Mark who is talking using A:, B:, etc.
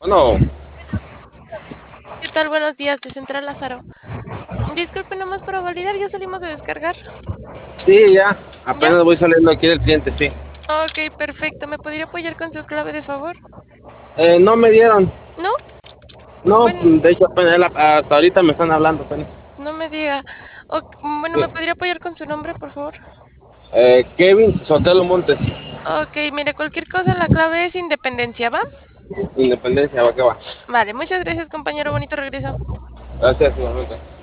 A: No,
B: ¿Qué tal? Buenos días, de Central Lázaro. Disculpe, nomás para validar, ya salimos de descargar.
A: sí, ya.
B: ¿Ya?
A: Apenas voy saliendo aquí del cliente, sí.
B: Ok, perfecto. ¿Me podría apoyar con su clave de favor?
A: No me dieron.
B: ¿No?
A: No,
B: Bueno,
A: de hecho, hasta ahorita me están hablando apenas.
B: no me diga. Bueno,
A: Sí.
B: ¿me podría apoyar con su nombre, por favor?
A: Kevin Sotelo Montes,
B: Ok, mire, cualquier cosa, la clave es Independencia, ¿va?
A: Independencia, va que va.
B: Vale, muchas gracias, compañero. Bonito regreso.
A: Gracias, igualmente.